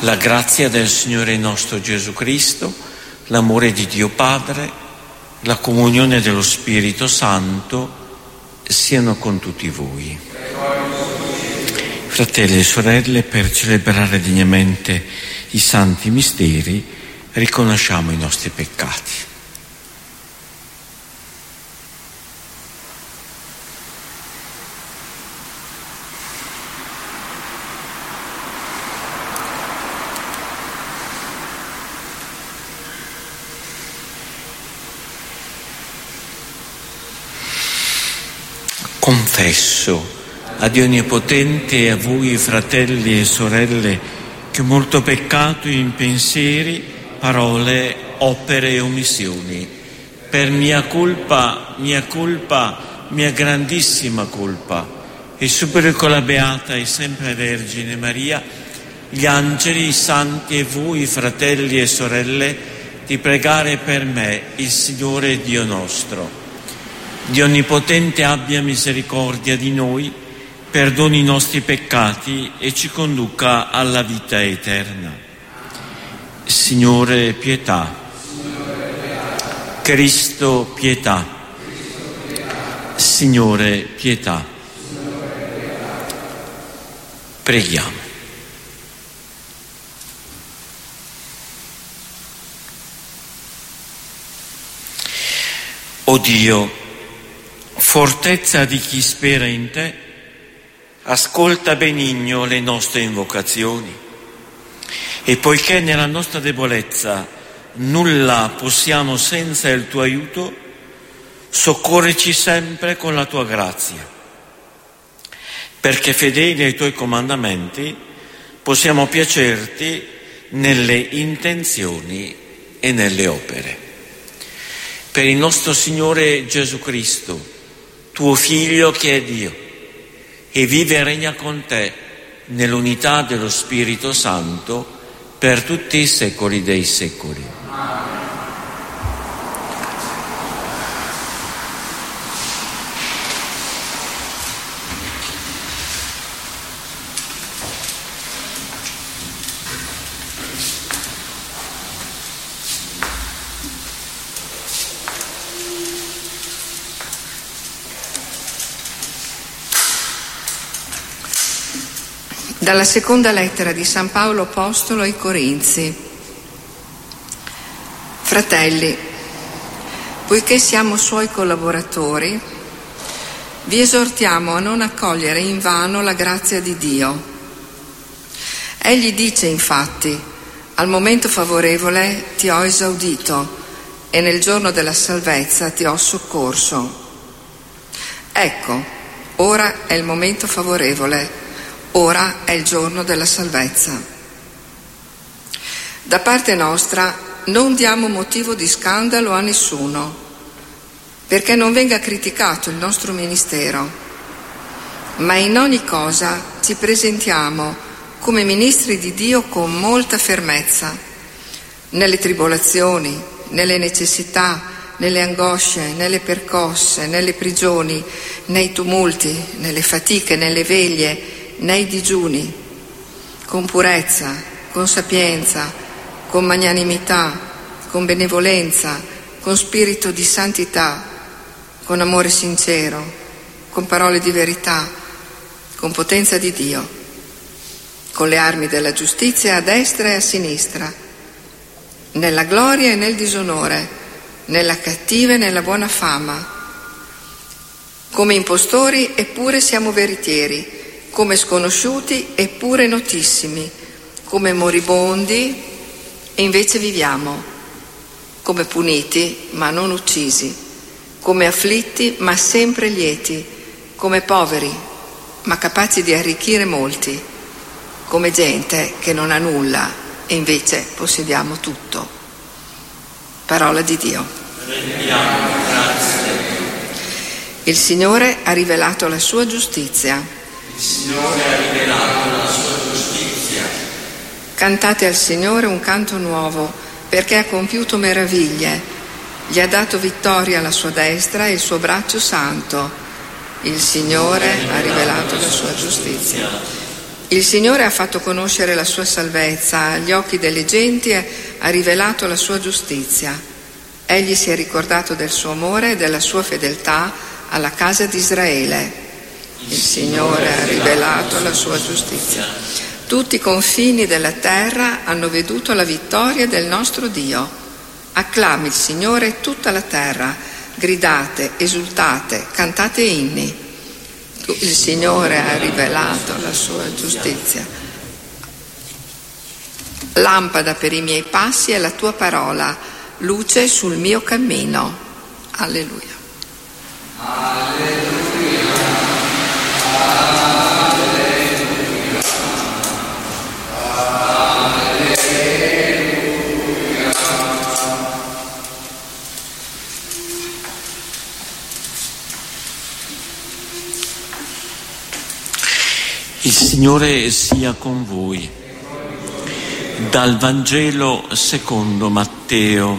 La grazia del Signore nostro Gesù Cristo, l'amore di Dio Padre, la comunione dello Spirito Santo siano con tutti voi. Fratelli e sorelle, per celebrare degnamente i santi misteri, riconosciamo i nostri peccati. Confesso a Dio Onnipotente e a voi, fratelli e sorelle, che ho molto peccato in pensieri, parole, opere e omissioni. Per mia grandissima colpa. E supplico la Beata e sempre Vergine Maria, gli angeli, i santi e voi, fratelli e sorelle, di pregare per me, il Signore Dio nostro. Dio Onnipotente abbia misericordia di noi, perdoni i nostri peccati e ci conduca alla vita eterna. Signore, pietà. Cristo, pietà. Signore, pietà. Preghiamo. O Dio, fortezza di chi spera in te, ascolta benigno le nostre invocazioni e poiché nella nostra debolezza nulla possiamo senza il tuo aiuto, soccorrici sempre con la tua grazia, perché fedeli ai tuoi comandamenti possiamo piacerti nelle intenzioni e nelle opere. Per il nostro Signore Gesù Cristo, tuo Figlio che è Dio, e vive e regna con te nell'unità dello Spirito Santo per tutti i secoli dei secoli. Dalla seconda lettera di San Paolo Apostolo ai Corinzi. Fratelli, poiché siamo suoi collaboratori, vi esortiamo a non accogliere invano la grazia di Dio. Egli dice infatti: al momento favorevole ti ho esaudito e nel giorno della salvezza ti ho soccorso. Ecco, ora è il momento favorevole. Ora è il giorno della salvezza. Da parte nostra non diamo motivo di scandalo a nessuno, perché non venga criticato il nostro ministero, ma in ogni cosa ci presentiamo come ministri di Dio con molta fermezza, nelle tribolazioni, nelle necessità, nelle angosce, nelle percosse, nelle prigioni, nei tumulti, nelle fatiche, nelle veglie, nei digiuni, con purezza, con sapienza, con magnanimità, con benevolenza, con spirito di santità, con amore sincero, con parole di verità, con potenza di Dio, con le armi della giustizia a destra e a sinistra, nella gloria e nel disonore, nella cattiva e nella buona fama. Come impostori eppure siamo veritieri, come sconosciuti eppure notissimi, come moribondi e invece viviamo, come puniti ma non uccisi, come afflitti ma sempre lieti, come poveri ma capaci di arricchire molti, come gente che non ha nulla e invece possediamo tutto. Parola di Dio. Il Signore ha rivelato la sua giustizia. Il Signore ha rivelato la sua giustizia. Cantate al Signore un canto nuovo, perché ha compiuto meraviglie. Gli ha dato vittoria alla sua destra e il suo braccio santo. Il Signore ha rivelato la sua giustizia. Il Signore ha fatto conoscere la sua salvezza, agli occhi delle genti ha rivelato la sua giustizia. Egli si è ricordato del suo amore e della sua fedeltà alla casa di Israele. Il Signore ha rivelato la sua giustizia. Tutti i confini della terra hanno veduto la vittoria del nostro Dio. Acclami il Signore tutta la terra, gridate, esultate, cantate inni. Il Signore ha rivelato la sua giustizia. Lampada per i miei passi è la tua parola, luce sul mio cammino. Alleluia. Alleluia. Il Signore sia con voi. Dal Vangelo secondo Matteo.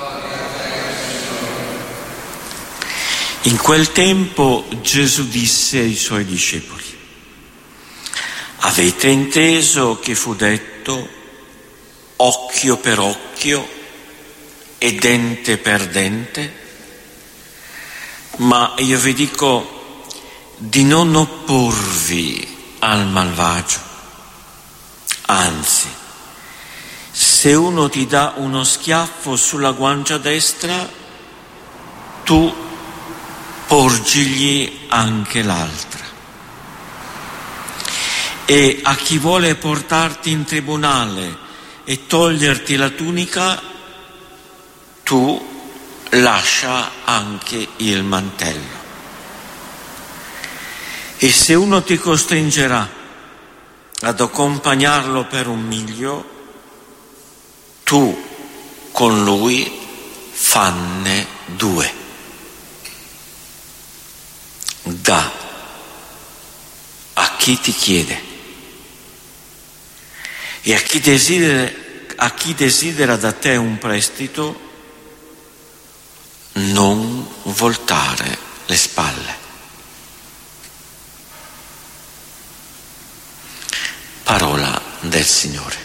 In quel tempo Gesù disse ai suoi discepoli: avete inteso che fu detto occhio per occhio e dente per dente? Ma io vi dico di non opporvi al malvagio. Anzi, se uno ti dà uno schiaffo sulla guancia destra, tu porgigli anche l'altra. E a chi vuole portarti in tribunale e toglierti la tunica, tu lascia anche il mantello. E se uno ti costringerà ad accompagnarlo per 1 miglio, tu con lui fanne 2. Dà a chi ti chiede e a chi desidera da te un prestito, non voltare le spalle. Parola del Signore.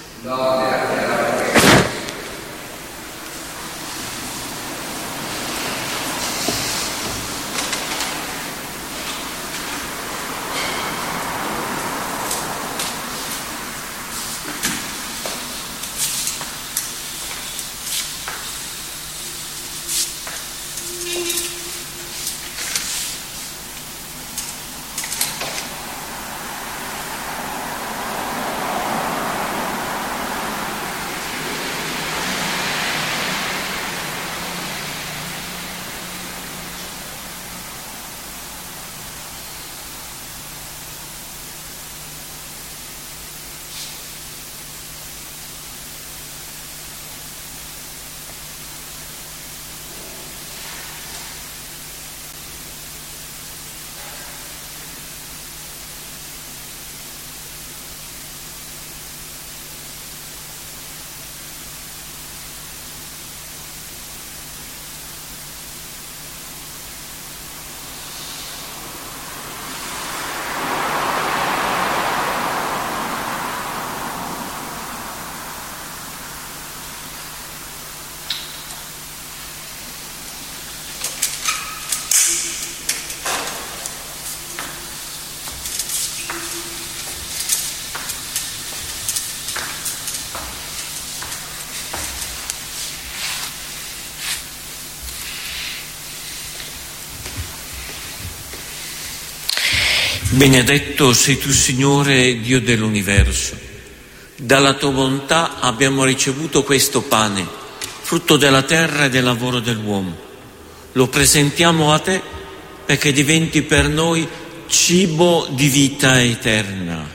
Benedetto sei tu, Signore, Dio dell'universo. Dalla tua bontà abbiamo ricevuto questo pane, frutto della terra e del lavoro dell'uomo. Lo presentiamo a te perché diventi per noi cibo di vita eterna.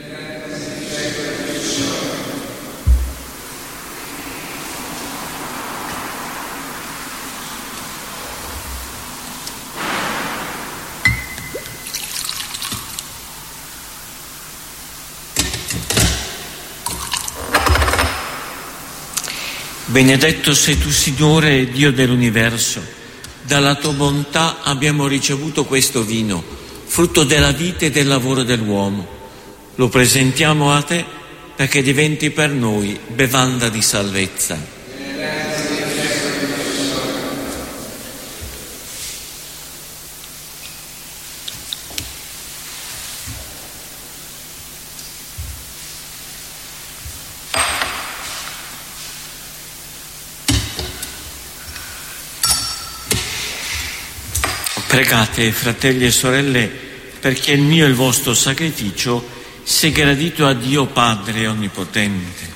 Benedetto sei tu, Signore, Dio dell'universo. Dalla tua bontà abbiamo ricevuto questo vino, frutto della vita e del lavoro dell'uomo. Lo presentiamo a te perché diventi per noi bevanda di salvezza. Pregate, fratelli e sorelle, perché il mio e il vostro sacrificio sia gradito a Dio Padre Onnipotente.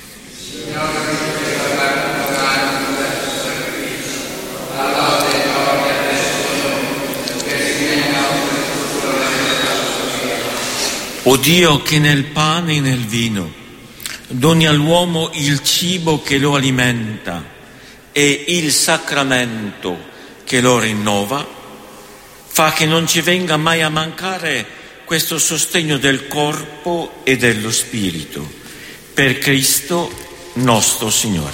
O Dio, che nel pane e nel vino doni all'uomo il cibo che lo alimenta e il sacramento che lo rinnova, fa che non ci venga mai a mancare questo sostegno del corpo e dello spirito, per Cristo nostro Signore.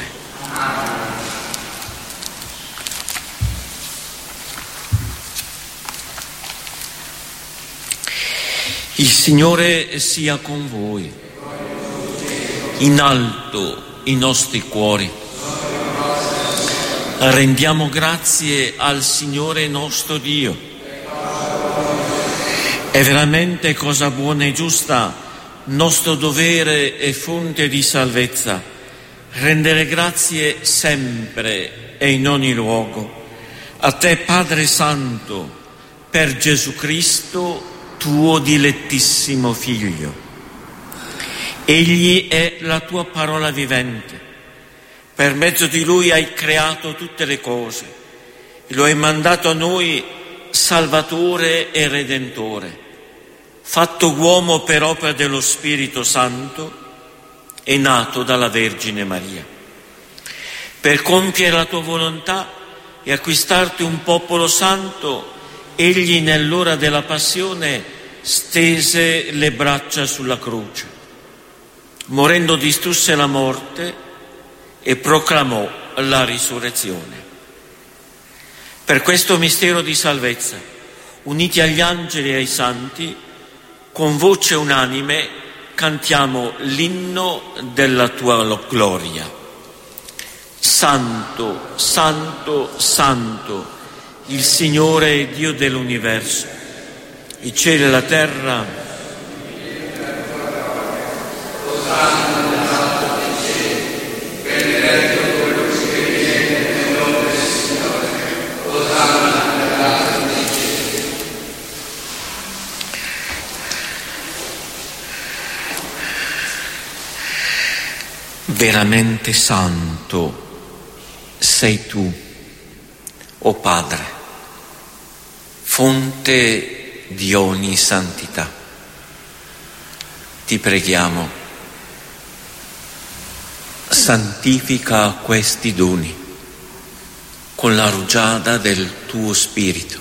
Il Signore sia con voi. In alto i nostri cuori. Rendiamo grazie al Signore nostro Dio. È veramente cosa buona e giusta, nostro dovere e fonte di salvezza, rendere grazie sempre e in ogni luogo a te, Padre Santo, per Gesù Cristo, tuo dilettissimo Figlio. Egli è la tua parola vivente. Per mezzo di Lui hai creato tutte le cose e lo hai mandato a noi Salvatore e Redentore, fatto uomo per opera dello Spirito Santo e nato dalla Vergine Maria. Per compiere la tua volontà e acquistarti un popolo santo, egli nell'ora della passione stese le braccia sulla croce. Morendo distrusse la morte e proclamò la risurrezione. Per questo mistero di salvezza, uniti agli angeli e ai santi, con voce unanime cantiamo l'inno della tua gloria. Santo, Santo, Santo, il Signore Dio dell'universo, i cieli e la terra. Veramente santo sei tu, o Padre, fonte di ogni santità. Ti preghiamo, santifica questi doni con la rugiada del tuo Spirito,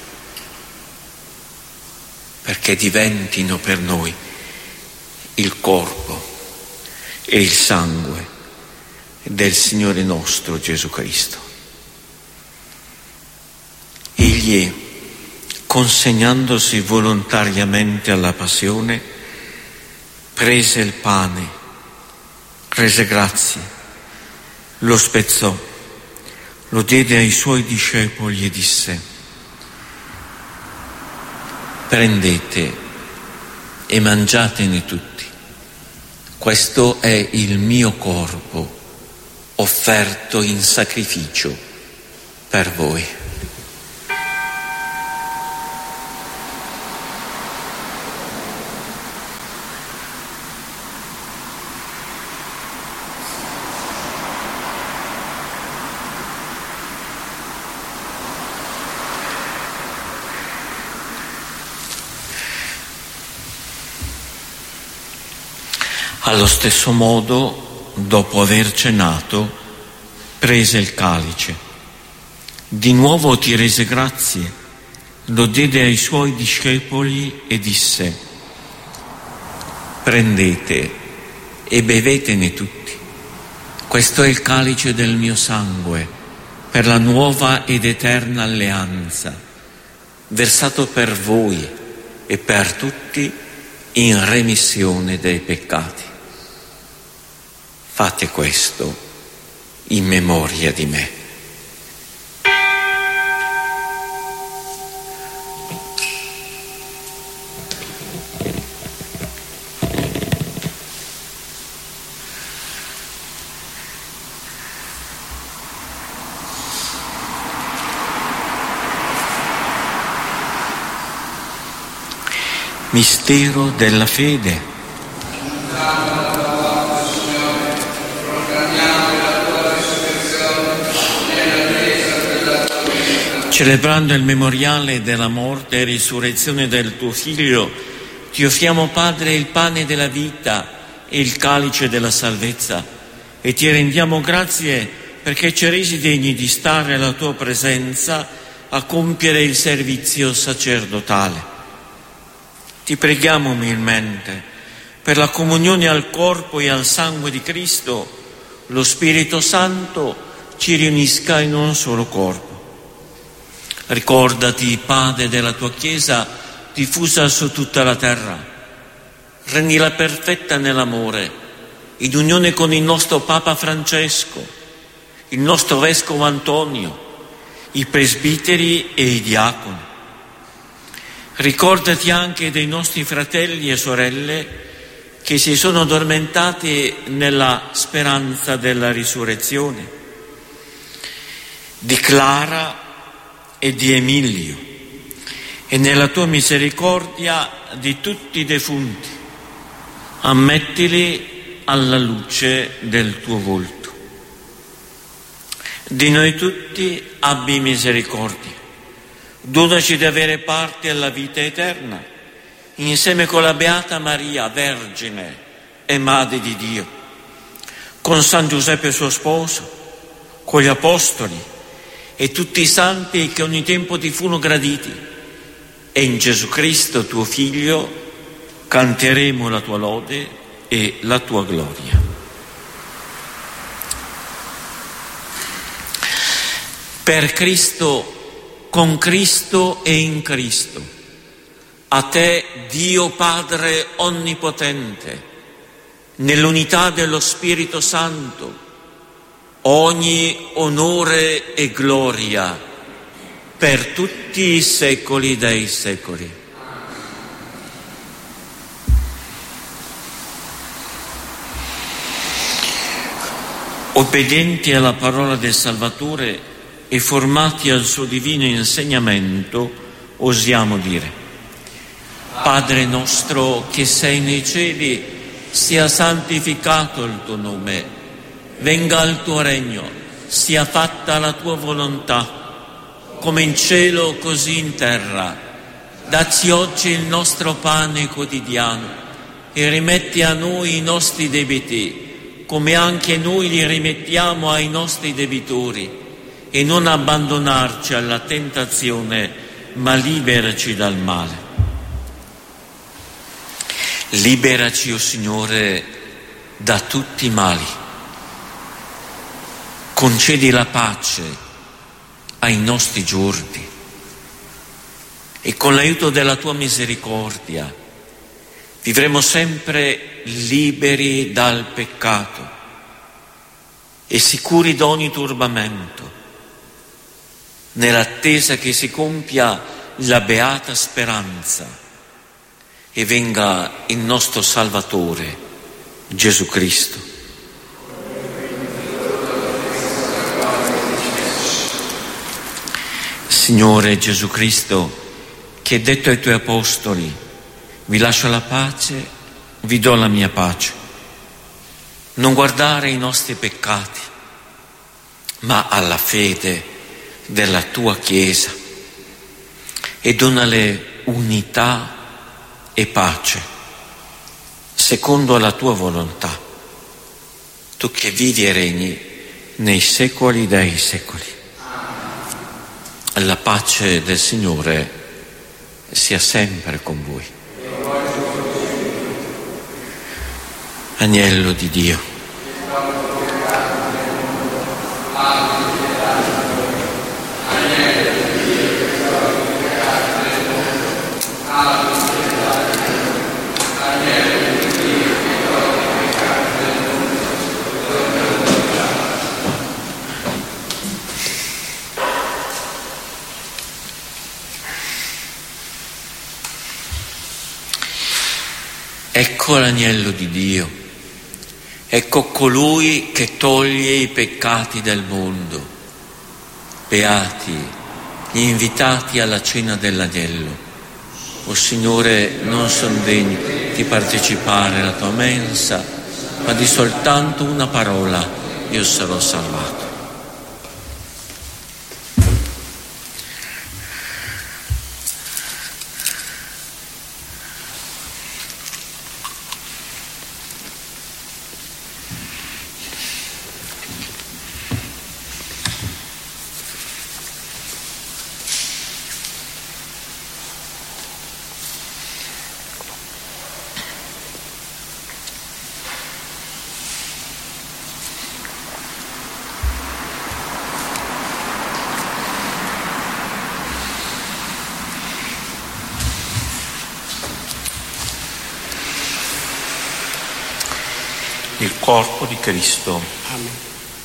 perché diventino per noi il corpo e il sangue del Signore nostro Gesù Cristo. Egli, consegnandosi volontariamente alla passione, prese il pane, rese grazie, lo spezzò, lo diede ai suoi discepoli e disse: prendete e mangiatene tutti. Questo è il mio corpo, offerto in sacrificio per voi. Allo stesso modo, dopo aver cenato, prese il calice. Di nuovo ti rese grazie, lo diede ai suoi discepoli e disse: prendete e bevetene tutti. Questo è il calice del mio sangue, per la nuova ed eterna alleanza, versato per voi e per tutti in remissione dei peccati. Fate questo in memoria di me. Mistero della fede. Celebrando il memoriale della morte e risurrezione del tuo Figlio, ti offriamo, Padre, il pane della vita e il calice della salvezza, e ti rendiamo grazie perché ci resi degni di stare alla tua presenza a compiere il servizio sacerdotale. Ti preghiamo umilmente per la comunione al corpo e al sangue di Cristo, lo Spirito Santo ci riunisca in un solo corpo. Ricordati, Padre, della tua Chiesa diffusa su tutta la terra. Rendila perfetta nell'amore, in unione con il nostro Papa Francesco, il nostro Vescovo Antonio, i presbiteri e i diaconi. Ricordati anche dei nostri fratelli e sorelle che si sono addormentati nella speranza della risurrezione, di Clara e di Emilio, e nella tua misericordia di tutti i defunti. Ammettili alla luce del tuo volto. Di noi tutti abbi misericordia. Donaci di avere parte alla vita eterna, insieme con la Beata Maria, Vergine e Madre di Dio, con San Giuseppe suo sposo, con gli Apostoli e tutti i santi che ogni tempo ti furono graditi, e in Gesù Cristo, tuo Figlio, canteremo la tua lode e la tua gloria. Per Cristo, con Cristo e in Cristo, a te, Dio Padre Onnipotente, nell'unità dello Spirito Santo, ogni onore e gloria per tutti i secoli dei secoli. Obbedienti alla parola del Salvatore e formati al suo divino insegnamento, osiamo dire: Padre nostro che sei nei cieli, sia santificato il tuo nome, venga il tuo regno, sia fatta la tua volontà, come in cielo così in terra. Dacci oggi il nostro pane quotidiano e rimetti a noi i nostri debiti, come anche noi li rimettiamo ai nostri debitori, e non abbandonarci alla tentazione, ma liberaci dal male. Liberaci, o Signore, da tutti i mali. Concedi la pace ai nostri giorni e con l'aiuto della tua misericordia vivremo sempre liberi dal peccato e sicuri da ogni turbamento, nell'attesa che si compia la beata speranza e venga il nostro Salvatore, Gesù Cristo. Signore Gesù Cristo, che hai detto ai tuoi apostoli: vi lascio la pace, vi do la mia pace. Non guardare i nostri peccati, ma alla fede della tua Chiesa, e donale unità e pace secondo la tua volontà, tu che vivi e regni nei secoli dei secoli. La pace del Signore sia sempre con voi. Agnello di Dio, Ecco l'agnello di Dio, ecco colui che toglie i peccati del mondo. Beati gli invitati alla cena dell'agnello. O Signore, non son degno di partecipare alla tua mensa, ma di soltanto una parola io sarò salvato. Il corpo di Cristo. Amen.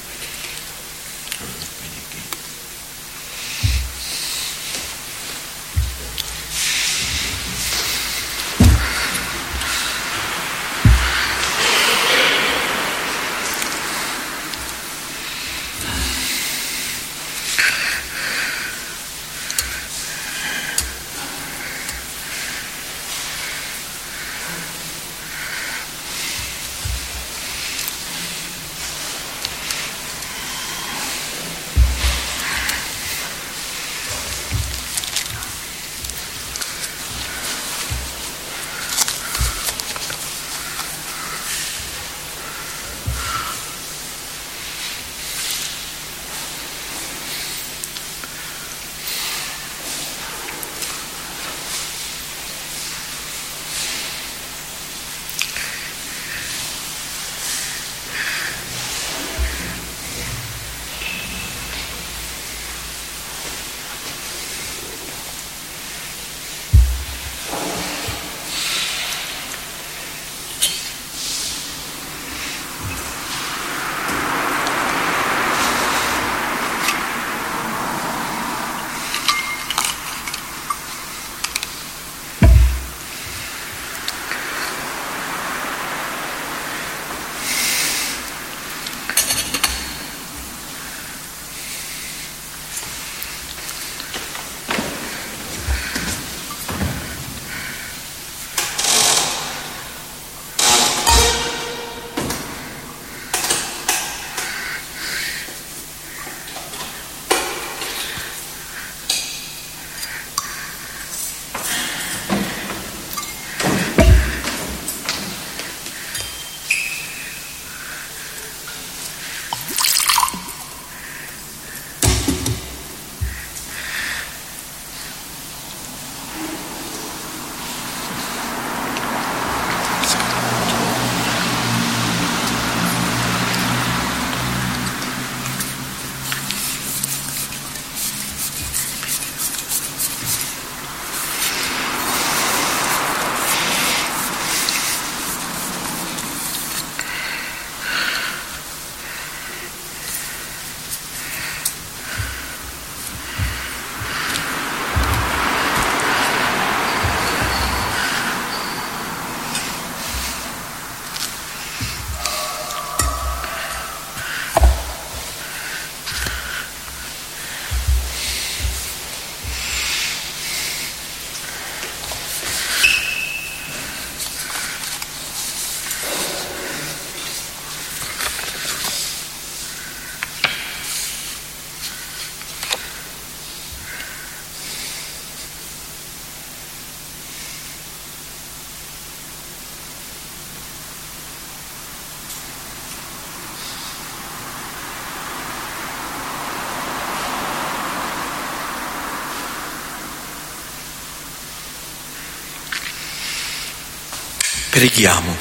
Preghiamo.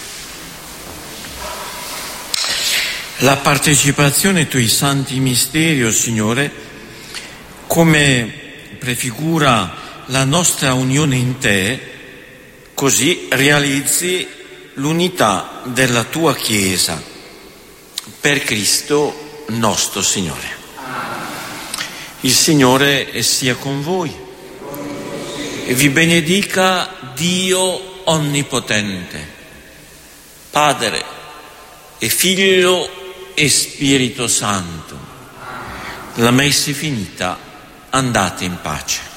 La partecipazione ai tuoi santi misteri, o Signore, come prefigura la nostra unione in te, così realizzi l'unità della tua Chiesa, per Cristo nostro Signore. Il Signore sia con voi e vi benedica Dio Onnipotente, Padre e Figlio e Spirito Santo. La messa è finita, andate in pace.